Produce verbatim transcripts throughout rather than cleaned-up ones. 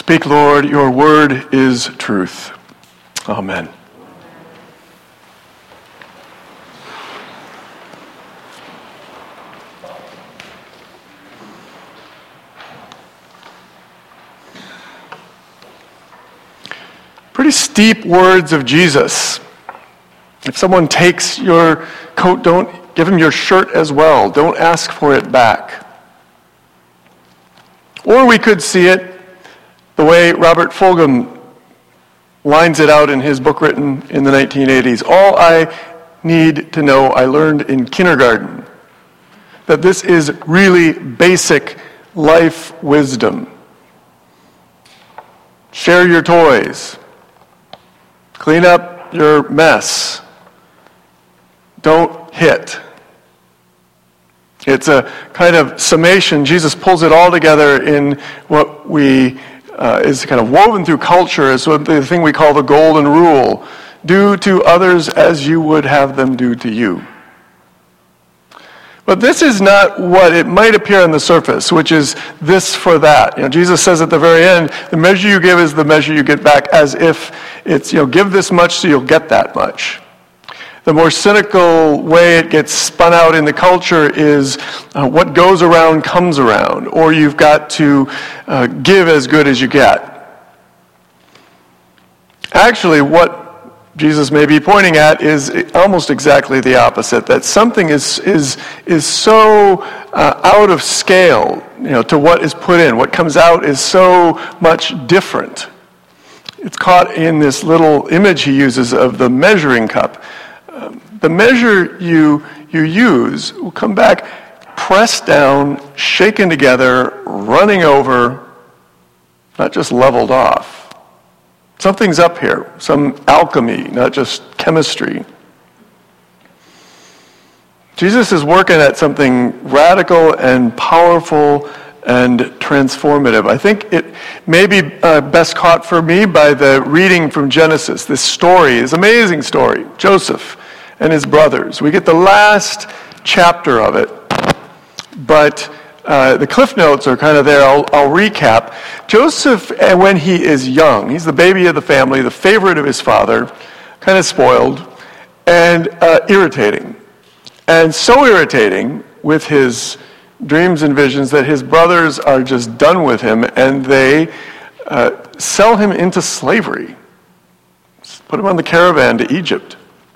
Speak, Lord, your word is truth. Amen. Pretty steep words of Jesus. If someone takes your coat, don't give him your shirt as well. Don't ask for it back. Or we could see it the way Robert Fulghum lines it out in his book written in the nineteen eighties. All I need to know I learned in kindergarten. That this is really basic life wisdom. Share your toys. Clean up your mess. Don't hit. It's a kind of summation. Jesus pulls it all together in what we uh, is kind of woven through culture as what the thing we call the golden rule. Do to others as you would have them do to you. But this is not what it might appear on the surface, which is this for that. You know, Jesus says at the very end, the measure you give is the measure you get back, as if it's, you know, give this much so you'll get that much. The more cynical way it gets spun out in the culture is uh, what goes around comes around, or you've got to uh, give as good as you get. Actually, what Jesus may be pointing at is almost exactly the opposite, that something is is is so uh, out of scale, you know, to what is put in. What comes out is so much different. It's caught in this little image he uses of the measuring cup. Um, the measure you you use will come back pressed down, shaken together, running over, not just leveled off. Something's up here, some alchemy, not just chemistry. Jesus is working at something radical and powerful and transformative. I think it may be uh, best caught for me by the reading from Genesis. This story, this amazing story, Joseph and his brothers. We get the last chapter of it, but Uh, the cliff notes are kind of there. I'll, I'll recap. Joseph, when he is young, he's the baby of the family, the favorite of his father, kind of spoiled, and uh, irritating. And so irritating with his dreams and visions that his brothers are just done with him, and they uh, sell him into slavery. Put him on the caravan to Egypt.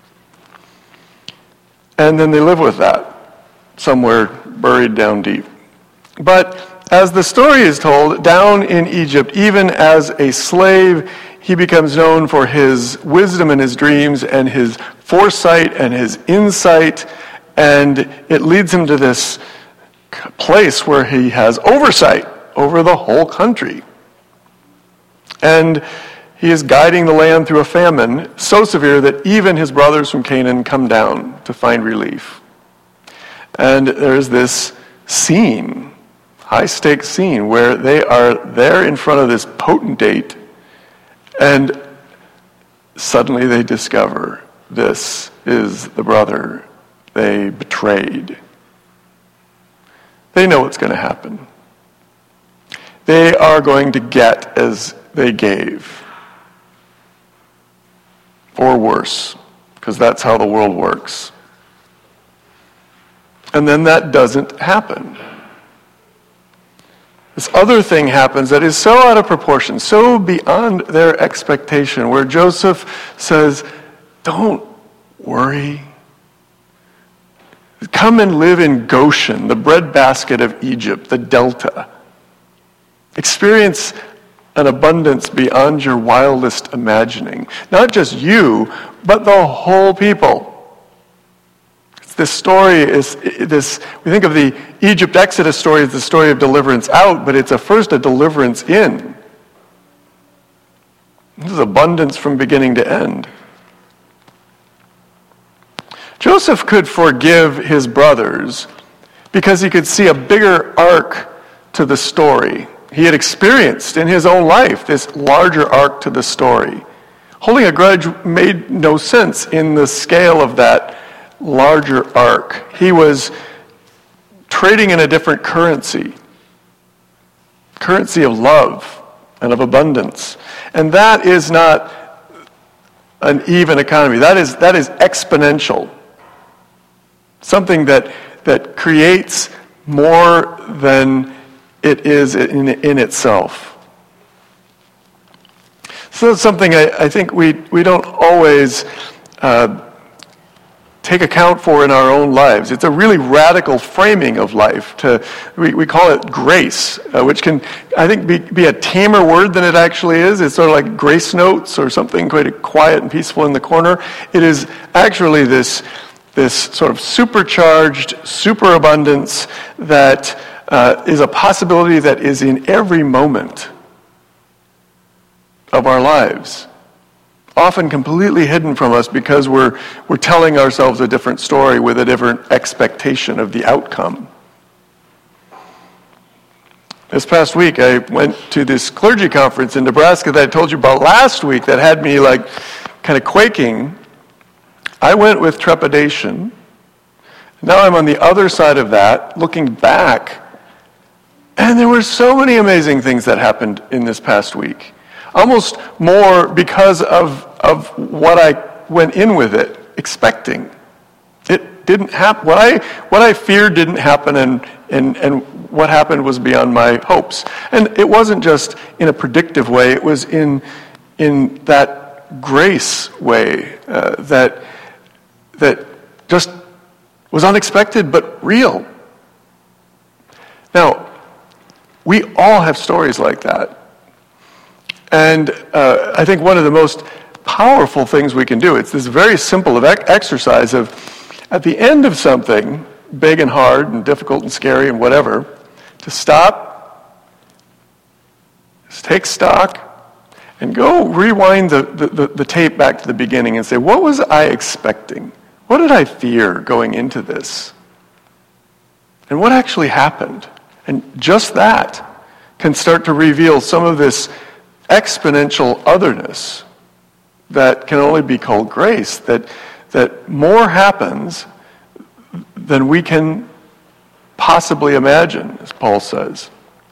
And then they live with that, somewhere buried down deep. But as the story is told, down in Egypt, even as a slave, he becomes known for his wisdom and his dreams and his foresight and his insight, and it leads him to this place where he has oversight over the whole country. And he is guiding the land through a famine so severe that even his brothers from Canaan come down to find relief. And there's this scene, high-stakes scene, where they are there in front of this potentate, and suddenly they discover this is the brother they betrayed. They know what's going to happen. They are going to get as they gave. Or worse, because that's how the world works. And then that doesn't happen. This other thing happens that is so out of proportion, so beyond their expectation, where Joseph says, don't worry. Come and live in Goshen, the breadbasket of Egypt, the delta. Experience an abundance beyond your wildest imagining. Not just you, but the whole people. This story is this, we think of the Egypt Exodus story as the story of deliverance out, but it's a first a deliverance in. This is abundance from beginning to end. Joseph could forgive his brothers because he could see a bigger arc to the story. He had experienced in his own life this larger arc to the story. Holding a grudge made no sense in the scale of that larger arc. He was trading in a different currency. Currency of love and of abundance. And that is not an even economy. That is that is exponential. Something that that creates more than it is in, in itself. So that's something I, I think we, we don't always uh, take account for in our own lives. It's a really radical framing of life. To we, we call it grace, uh, which can, I think, be, be a tamer word than it actually is. It's sort of like grace notes or something quite quiet and peaceful in the corner. It is actually this, this sort of supercharged superabundance that uh, is a possibility that is in every moment of our lives, often completely hidden from us because we're we're telling ourselves a different story with a different expectation of the outcome. This past week, I went to this clergy conference in Nebraska that I told you about last week that had me like kind of quaking. I went with trepidation. Now I'm on the other side of that, looking back, and there were so many amazing things that happened in this past week. Almost more because of of what I went in with it, expecting. It didn't happen. What I what I feared didn't happen, and and and what happened was beyond my hopes. And it wasn't just in a predictive way. It was in in that grace way uh, that that just was unexpected but real. Now, we all have stories like that. And uh, I think one of the most powerful things we can do, it's this very simple of ec- exercise of, at the end of something, big and hard and difficult and scary and whatever, to stop, just take stock, and go rewind the, the, the, the tape back to the beginning and say, what was I expecting? What did I fear going into this? And what actually happened? And just that can start to reveal some of this exponential otherness that can only be called grace, that that more happens than we can possibly imagine, as Paul says.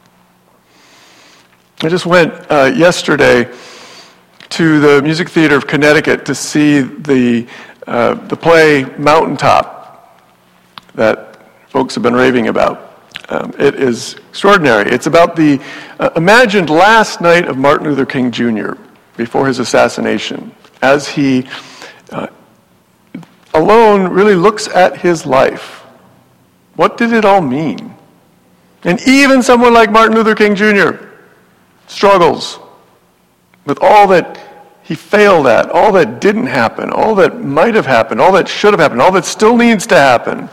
I just went uh, yesterday to the Music Theater of Connecticut to see the uh, the play Mountaintop that folks have been raving about. Um, it is extraordinary. It's about the uh, imagined last night of Martin Luther King Junior before his assassination, as he uh, alone really looks at his life. What did it all mean? And even someone like Martin Luther King Junior struggles with all that he failed at, all that didn't happen, all that might have happened, all that should have happened, all that still needs to happen.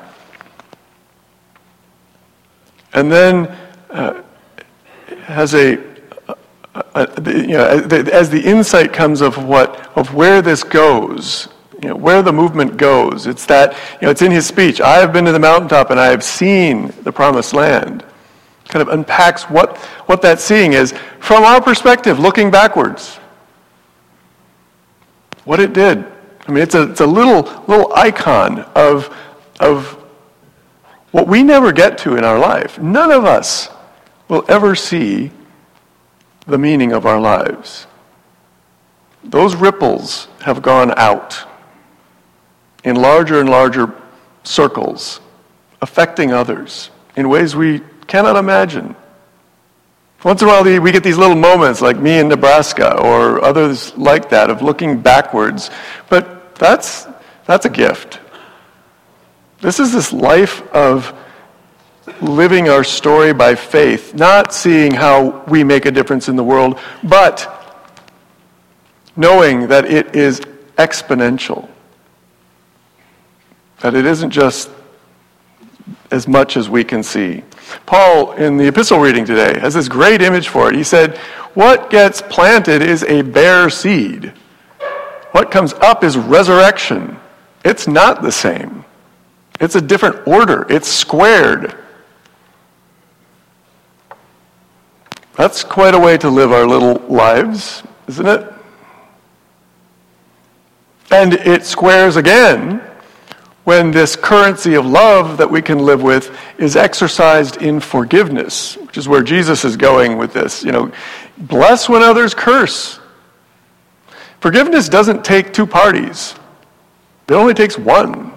And then uh, has a, a, a, you know, as the insight comes of what of where this goes, you know, where the movement goes. It's that, you know, it's in his speech. I have been to the mountaintop and I have seen the promised land. Kind of unpacks what what that seeing is from our perspective, looking backwards. What it did. I mean, it's a it's a little little icon of of. what we never get to in our life. None of us will ever see the meaning of our lives. Those ripples have gone out in larger and larger circles, affecting others in ways we cannot imagine. Once in a while we get these little moments like me in Nebraska or others like that of looking backwards, but that's that's a gift. This is this life of living our story by faith, not seeing how we make a difference in the world, but knowing that it is exponential, that it isn't just as much as we can see. Paul, in the epistle reading today, has this great image for it. He said, what gets planted is a bare seed. What comes up is resurrection. It's not the same. It's a different order. It's squared. That's quite a way to live our little lives, isn't it? And it squares again when this currency of love that we can live with is exercised in forgiveness, which is where Jesus is going with this. You know, Bless when others curse. Forgiveness doesn't take two parties. It only takes one.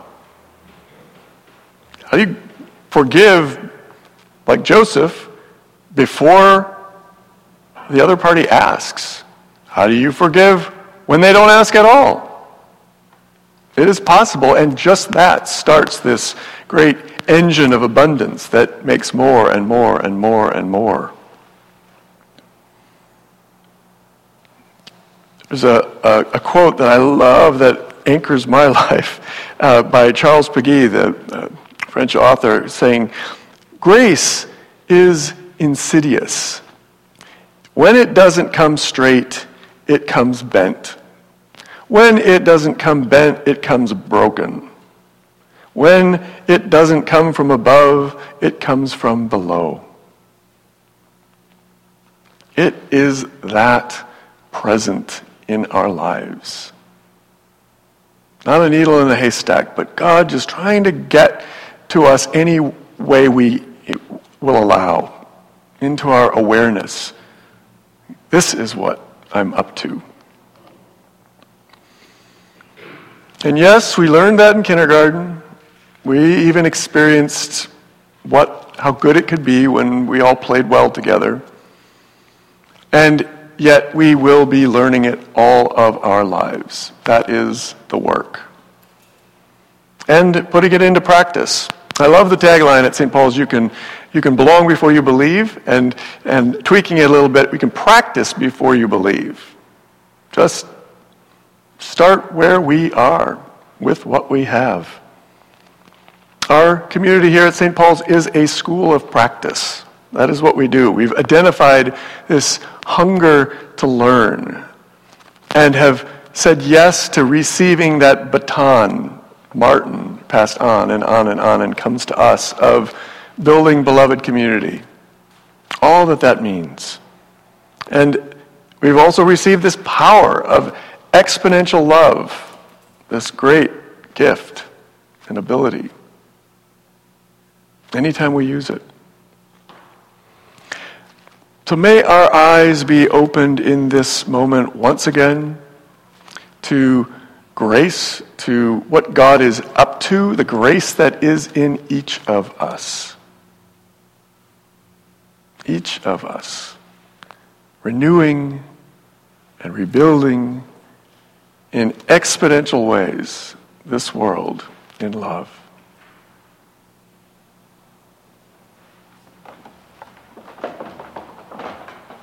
How do you forgive, like Joseph, before the other party asks? How do you forgive when they don't ask at all? It is possible, and just that starts this great engine of abundance that makes more and more and more and more. There's a, a, a quote that I love that anchors my life uh, by Charles Péguy, the uh, French author, saying, "Grace is insidious. When it doesn't come straight, it comes bent. When it doesn't come bent, it comes broken. When it doesn't come from above, it comes from below." It is that present in our lives. Not a needle in a haystack, but God just trying to get to us any way we will allow, into our awareness. This is what I'm up to. And yes, we learned that in kindergarten. We even experienced what, how good it could be when we all played well together. And yet we will be learning it all of our lives. That is the work. And putting it into practice. I love the tagline at Saint Paul's, you can you can belong before you believe, and, and tweaking it a little bit, we can practice before you believe. Just start where we are with what we have. Our community here at Saint Paul's is a school of practice. That is what we do. We've identified this hunger to learn and have said yes to receiving that baton Martin passed on and on and on and comes to us of building beloved community. All that that means. And we've also received this power of exponential love, this great gift and ability. Anytime we use it. So may our eyes be opened in this moment once again to grace, to what God is up to, the grace that is in each of us. Each of us. Renewing and rebuilding in exponential ways this world in love.